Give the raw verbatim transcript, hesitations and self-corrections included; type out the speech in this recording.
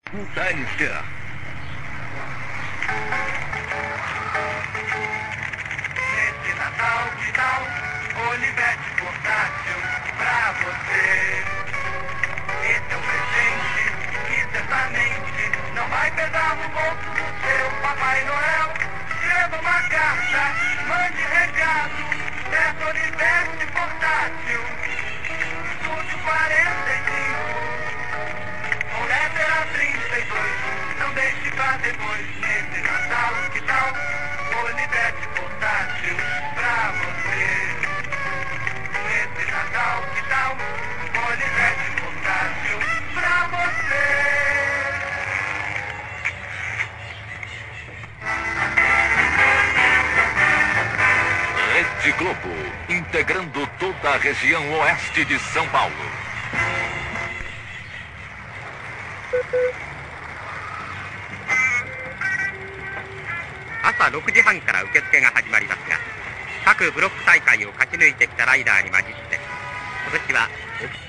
Voltar a iniciar. Nesse Natal, que tal Olivetti portátil pra você? Esse é um presente que certamente não vai pesar no bolso do seu Papai Noel. Escreva uma carta, mande recado, peça Olivetti portátil. Estúdio quarenta e cinco, ou letra trinta e dois, não deixe pra depois. Nesse Natal, que tal Olivetti portátil pra você? Nesse Natal, que tal Olivetti portátil pra você? Rede Globo, integrando toda a região oeste de São Paulo. 朝ろくじはんから受付が始まりますが、各ブロック大会を勝ち抜いてきたライダーに混じって、今年は